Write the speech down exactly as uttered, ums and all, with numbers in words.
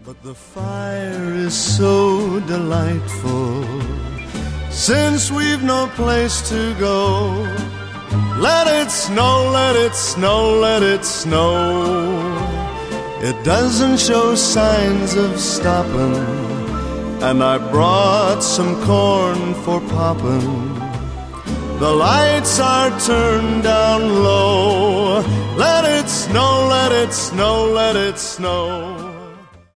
But the fire is so delightful, since we've no place to go. Let it snow, let it snow, let it snow. It doesn't show signs of stopping, and I brought some corn for popping. The lights are turned down low. Let it snow, let it snow, let it snow.